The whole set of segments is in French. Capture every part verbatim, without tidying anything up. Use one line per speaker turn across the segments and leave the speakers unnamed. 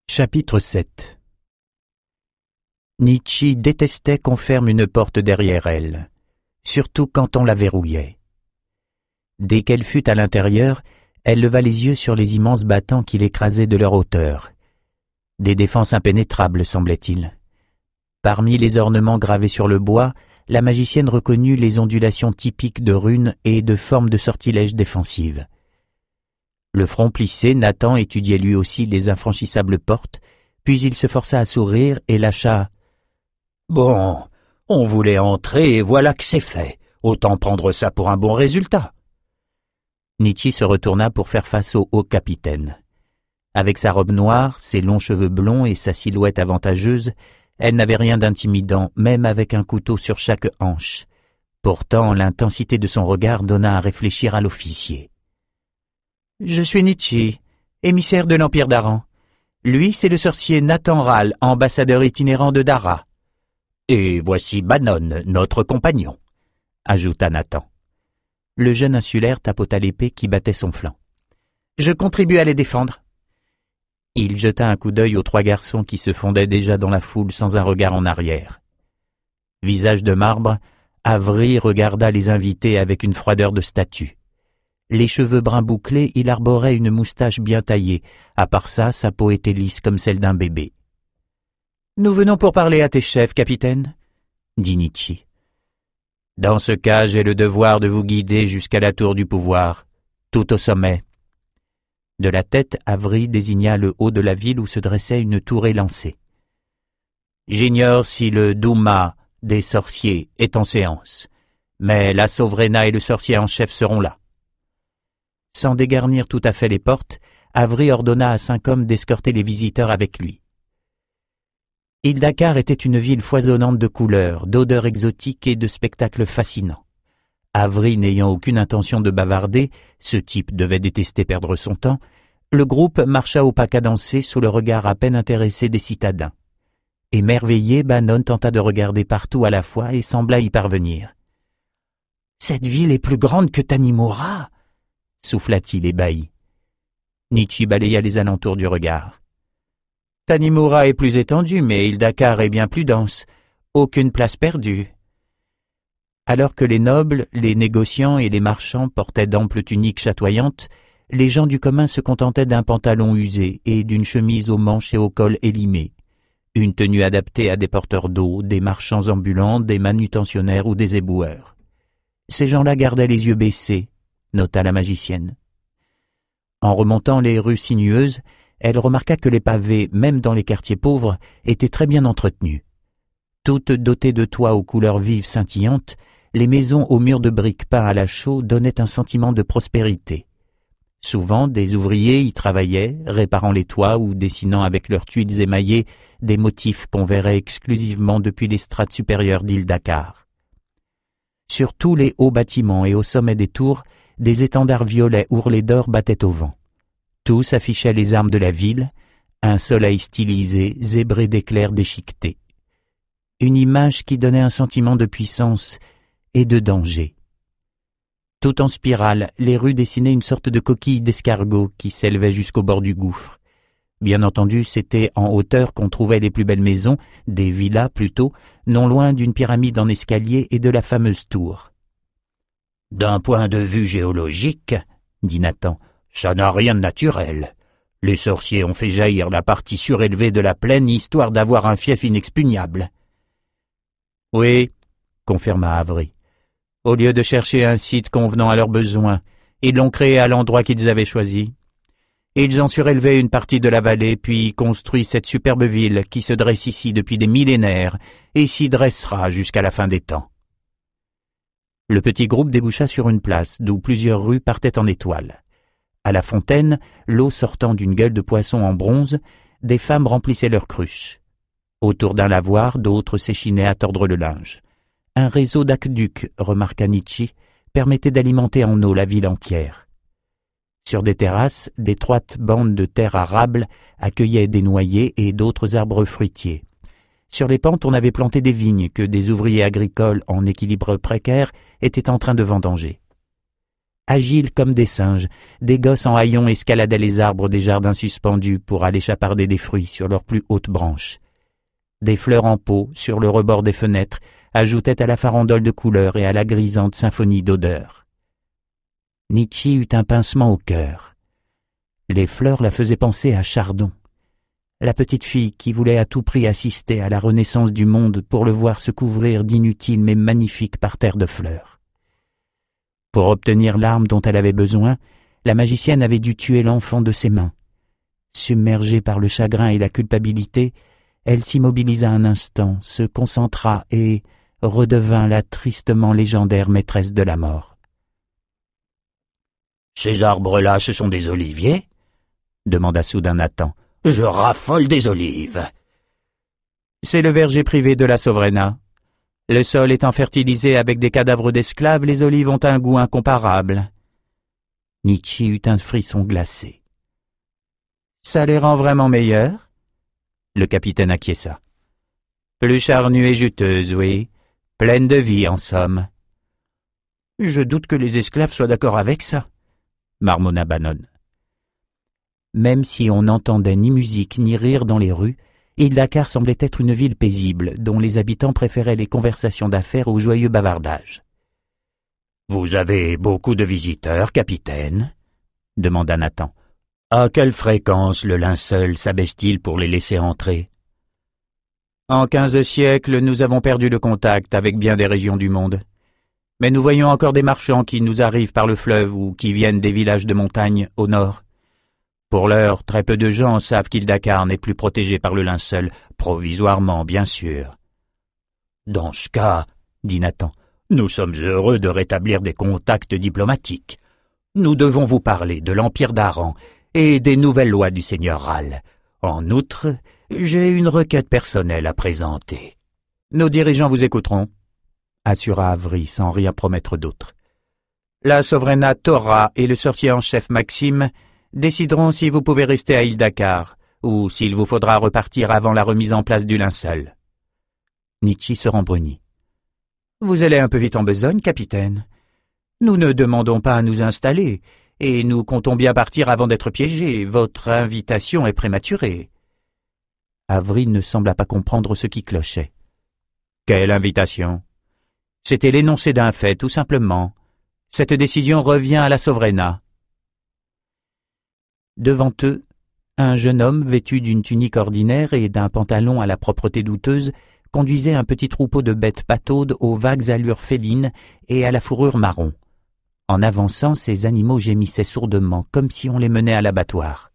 Chapitre sept. Nietzsche détestait qu'on ferme une porte derrière elle, surtout quand on la verrouillait. Dès qu'elle fut à l'intérieur, elle leva les yeux sur les immenses battants qui l'écrasaient de leur hauteur. Des défenses impénétrables, semblait-il. Parmi les ornements gravés sur le bois, la magicienne reconnut les ondulations typiques de runes et de formes de sortilèges défensives. Le front plissé, Nathan étudiait lui aussi les infranchissables portes, puis il se força à sourire et lâcha « Bon, on voulait entrer et voilà que c'est fait. Autant prendre ça pour un bon résultat. » Nietzsche se retourna pour faire face au haut capitaine. Avec sa robe noire, ses longs cheveux blonds et sa silhouette avantageuse, elle n'avait rien d'intimidant, même avec un couteau sur chaque hanche. Pourtant, l'intensité de son regard donna à réfléchir à l'officier. « Je suis Nietzsche, émissaire de l'Empire d'Aran. Lui, c'est le sorcier Nathan Râle, ambassadeur itinérant de Dara. Et voici Bannon, notre compagnon, » ajouta Nathan. Le jeune insulaire tapota l'épée qui battait son flanc. « Je contribue à les défendre. » Il jeta un coup d'œil aux trois garçons qui se fondaient déjà dans la foule sans un regard en arrière. Visage de marbre, Avery regarda les invités avec une froideur de statue. Les cheveux bruns bouclés, il arborait une moustache bien taillée. À part ça, sa peau était lisse comme celle d'un bébé. « Nous venons pour parler à tes chefs, capitaine, » dit Nietzsche. « Dans ce cas, j'ai le devoir de vous guider jusqu'à la tour du pouvoir, tout au sommet. » De la tête, Avery désigna le haut de la ville où se dressait une tour élancée. « J'ignore si le Douma des sorciers est en séance, mais la Sovrena et le sorcier en chef seront là. » Sans dégarnir tout à fait les portes, Avery ordonna à cinq hommes d'escorter les visiteurs avec lui. Ildakar était une ville foisonnante de couleurs, d'odeurs exotiques et de spectacles fascinants. Avery n'ayant aucune intention de bavarder, ce type devait détester perdre son temps, le groupe marcha au pas cadencé sous le regard à peine intéressé des citadins. Émerveillé, Bannon tenta de regarder partout à la fois et sembla y parvenir. « Cette ville est plus grande que Tanimura !» souffla-t-il ébahi. Nietzsche balaya les alentours du regard. « Tanimura est plus étendue, mais Ildakar est bien plus dense. Aucune place perdue. » Alors que les nobles, les négociants et les marchands portaient d'amples tuniques chatoyantes, les gens du commun se contentaient d'un pantalon usé et d'une chemise aux manches et au col élimé, une tenue adaptée à des porteurs d'eau, des marchands ambulants, des manutentionnaires ou des éboueurs. Ces gens-là gardaient les yeux baissés, nota la magicienne. En remontant les rues sinueuses, elle remarqua que les pavés, même dans les quartiers pauvres, étaient très bien entretenus. Toutes dotées de toits aux couleurs vives scintillantes, les maisons aux murs de briques peints à la chaux donnaient un sentiment de prospérité. Souvent, des ouvriers y travaillaient, réparant les toits ou dessinant avec leurs tuiles émaillées des motifs qu'on verrait exclusivement depuis les strates supérieures d'Ildakar. Sur tous les hauts bâtiments et au sommet des tours, des étendards violets ourlés d'or battaient au vent. Tous affichaient les armes de la ville, un soleil stylisé, zébré d'éclairs déchiquetés. Une image qui donnait un sentiment de puissance et de danger. Tout en spirale, les rues dessinaient une sorte de coquille d'escargot qui s'élevait jusqu'au bord du gouffre. Bien entendu, c'était en hauteur qu'on trouvait les plus belles maisons, des villas plutôt, non loin d'une pyramide en escalier et de la fameuse tour. « D'un point de vue géologique, dit Nathan, ça n'a rien de naturel. Les sorciers ont fait jaillir la partie surélevée de la plaine histoire d'avoir un fief inexpugnable. » « Oui, » confirma Avery. « Au lieu de chercher un site convenant à leurs besoins, ils l'ont créé à l'endroit qu'ils avaient choisi. Ils ont surélevé une partie de la vallée, puis construit cette superbe ville qui se dresse ici depuis des millénaires et s'y dressera jusqu'à la fin des temps. » Le petit groupe déboucha sur une place, d'où plusieurs rues partaient en étoiles. À la fontaine, l'eau sortant d'une gueule de poisson en bronze, des femmes remplissaient leurs cruches. Autour d'un lavoir, d'autres s'échinaient à tordre le linge. Un réseau d'aqueducs, remarqua Nietzsche, permettait d'alimenter en eau la ville entière. Sur des terrasses, d'étroites bandes de terre arable accueillaient des noyers et d'autres arbres fruitiers. Sur les pentes, on avait planté des vignes que des ouvriers agricoles en équilibre précaire étaient en train de vendanger. Agiles comme des singes, des gosses en haillons escaladaient les arbres des jardins suspendus pour aller chaparder des fruits sur leurs plus hautes branches. Des fleurs en pot, sur le rebord des fenêtres, ajoutaient à la farandole de couleurs et à la grisante symphonie d'odeurs. Nietzsche eut un pincement au cœur. Les fleurs la faisaient penser à Chardon, la petite fille qui voulait à tout prix assister à la renaissance du monde pour le voir se couvrir d'inutiles mais magnifiques parterres de fleurs. Pour obtenir l'arme dont elle avait besoin, la magicienne avait dû tuer l'enfant de ses mains. Submergée par le chagrin et la culpabilité, elle s'immobilisa un instant, se concentra et redevint la tristement légendaire maîtresse de la mort.
« Ces arbres-là, ce sont des oliviers ?»
demanda soudain Nathan.
« Je raffole des olives !»«
C'est le verger privé de la Sovrena. Le sol étant fertilisé avec des cadavres d'esclaves, les olives ont un goût incomparable. » Nietzsche eut un frisson glacé. « Ça les rend vraiment meilleurs ?» Le capitaine acquiesça. « Plus charnues et juteuses, oui. Pleines de vie, en somme. »« Je doute que les esclaves soient d'accord avec ça, » marmonna Bannon. Même si on n'entendait ni musique ni rire dans les rues, Île-Dakar semblait être une ville paisible, dont les habitants préféraient les conversations d'affaires aux joyeux bavardages.
« Vous avez beaucoup de visiteurs, capitaine ?» demanda Nathan. « À quelle fréquence le linceul s'abaisse-t-il pour les laisser entrer ?»«
En quinze siècles, nous avons perdu le contact avec bien des régions du monde. Mais nous voyons encore des marchands qui nous arrivent par le fleuve ou qui viennent des villages de montagne au nord. Pour l'heure, très peu de gens savent qu'Île-Dakar n'est plus protégé par le linceul, provisoirement, bien sûr. »«
Dans ce cas, dit Nathan, nous sommes heureux de rétablir des contacts diplomatiques. Nous devons vous parler de l'Empire d'Aran et des nouvelles lois du seigneur Ral. En outre, j'ai une requête personnelle à présenter. »«
Nos dirigeants vous écouteront, » assura Avery sans rien promettre d'autre. « La Sovrena Torah et le sorcier en chef Maxime décideront si vous pouvez rester à Île-Dakar ou s'il vous faudra repartir avant la remise en place du linceul. » Nietzsche se rembrunit. « Vous allez un peu vite en besogne, capitaine. Nous ne demandons pas à nous installer, et nous comptons bien partir avant d'être piégés. Votre invitation est prématurée. » Avery ne sembla pas comprendre ce qui clochait. « Quelle invitation ? C'était l'énoncé d'un fait, tout simplement. Cette décision revient à la Sovrena. » Devant eux, un jeune homme vêtu d'une tunique ordinaire et d'un pantalon à la propreté douteuse conduisait un petit troupeau de bêtes pataudes aux vagues allures félines et à la fourrure marron. En avançant, ces animaux gémissaient sourdement, comme si on les menait à l'abattoir.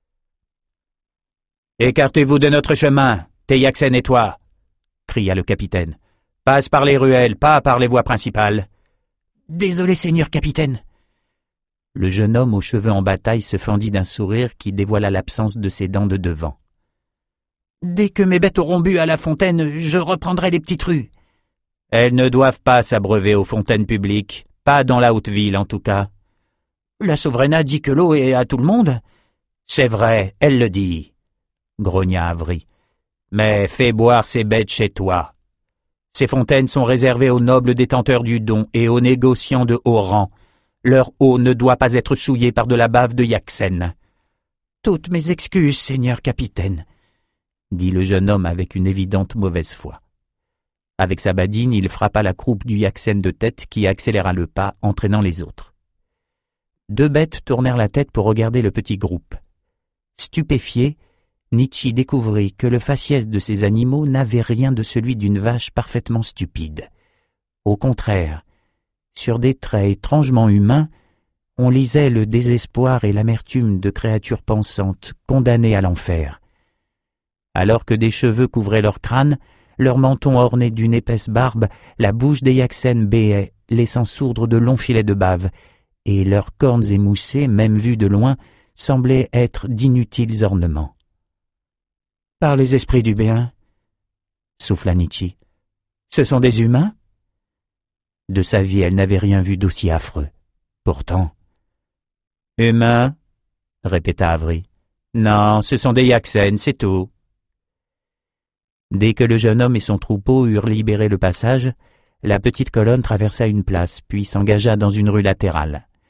« Écartez-vous de notre chemin, Teyaksen et toi !» cria le capitaine. « Passe par les ruelles, pas par les voies principales. »« Désolé, seigneur capitaine. » Le jeune homme aux cheveux en bataille se fendit d'un sourire qui dévoila l'absence de ses dents de devant. « Dès que mes bêtes auront bu à la fontaine, je reprendrai les petites rues. »« Elles ne doivent pas s'abreuver aux fontaines publiques, pas dans la haute ville en tout cas. »« La Sovrena dit que l'eau est à tout le monde. »« C'est vrai, elle le dit, » grogna Avery. « Mais fais boire ces bêtes chez toi. Ces fontaines sont réservées aux nobles détenteurs du don et aux négociants de haut rang. Leur eau ne doit pas être souillée par de la bave de Yaksen. »« Toutes mes excuses, seigneur capitaine, » dit le jeune homme avec une évidente mauvaise foi. Avec sa badine, il frappa la croupe du Yaksen de tête qui accéléra le pas, entraînant les autres. Deux bêtes tournèrent la tête pour regarder le petit groupe. Stupéfié, Nietzsche découvrit que le faciès de ces animaux n'avait rien de celui d'une vache parfaitement stupide. Au contraire, sur des traits étrangement humains, on lisait le désespoir et l'amertume de créatures pensantes, condamnées à l'enfer. Alors que des cheveux couvraient leur crâne, leur menton orné d'une épaisse barbe, la bouche des Yaksen béait, laissant sourdre de longs filets de bave, et leurs cornes émoussées, même vues de loin, semblaient être d'inutiles ornements. « Par les esprits du bien, » souffla Nietzsche. « Ce sont des humains ?» De sa vie, elle n'avait rien vu d'aussi affreux. Pourtant... « Humains ?» répéta Avery. « Non, ce sont des Yaksen, c'est tout. » Dès que le jeune homme et son troupeau eurent libéré le passage, la petite colonne traversa une place, puis s'engagea dans une rue latérale.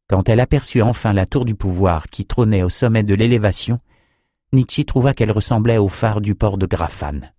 Quand elle aperçut enfin la tour du pouvoir qui trônait au sommet de l'élévation, Nietzsche trouva qu'elle ressemblait au phare du port de Grafane.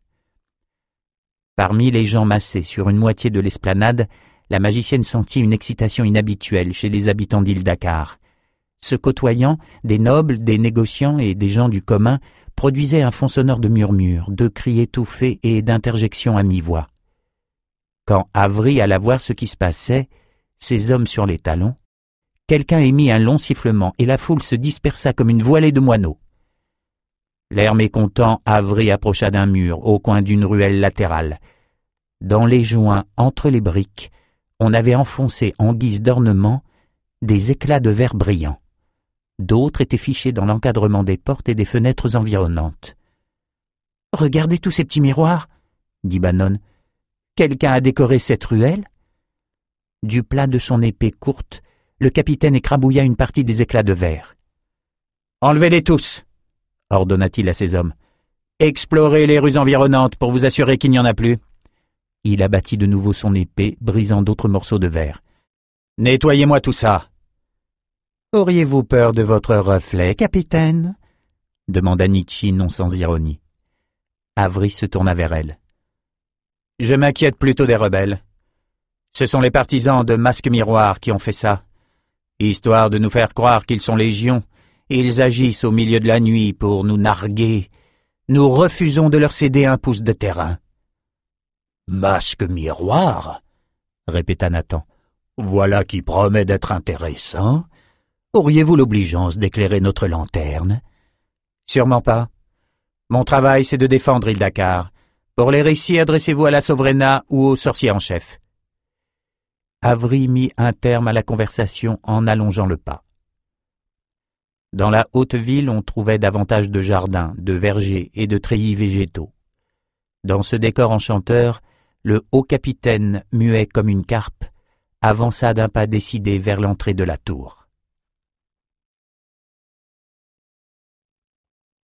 Parmi les gens massés sur une moitié de l'esplanade, la magicienne sentit une excitation inhabituelle chez les habitants d'Île Dakkar. Se côtoyant, des nobles, des négociants et des gens du commun produisaient un fond sonore de murmures, de cris étouffés et d'interjections à mi-voix. Quand Avery alla voir ce qui se passait, ses hommes sur les talons, quelqu'un émit un long sifflement et la foule se dispersa comme une voilée de moineaux. L'air mécontent, Avery approcha d'un mur au coin d'une ruelle latérale. Dans les joints, entre les briques, on avait enfoncé en guise d'ornement des éclats de verre brillants. D'autres étaient fichés dans l'encadrement des portes et des fenêtres environnantes. « Regardez tous ces petits miroirs !» dit Bannon. « Quelqu'un a décoré cette ruelle ?» Du plat de son épée courte, le capitaine écrabouilla une partie des éclats de verre. « Enlevez-les tous !» ordonna-t-il à ses hommes. « Explorez les rues environnantes pour vous assurer qu'il n'y en a plus. » Il abattit de nouveau son épée, brisant d'autres morceaux de verre. « Nettoyez-moi tout ça !»« Auriez-vous peur de votre reflet, capitaine ?» demanda Nietzsche non sans ironie. Avery se tourna vers elle. « Je m'inquiète plutôt des rebelles. Ce sont les partisans de Masque Miroir qui ont fait ça. Histoire de nous faire croire qu'ils sont légions, ils agissent au milieu de la nuit pour nous narguer. Nous refusons de leur céder un pouce de terrain. »« Masque Miroir ?» répéta Nathan. « Voilà qui promet d'être intéressant. Auriez-vous l'obligeance d'éclairer notre lanterne ?»« Sûrement pas. Mon travail, c'est de défendre Île Dakkar. Pour les récits, adressez-vous à la Sovrena ou au sorcier en chef. » Avery mit un terme à la conversation en allongeant le pas. Dans la haute ville, on trouvait davantage de jardins, de vergers et de treillis végétaux. Dans ce décor enchanteur, le haut capitaine, muet comme une carpe, avança d'un pas décidé vers l'entrée de la tour.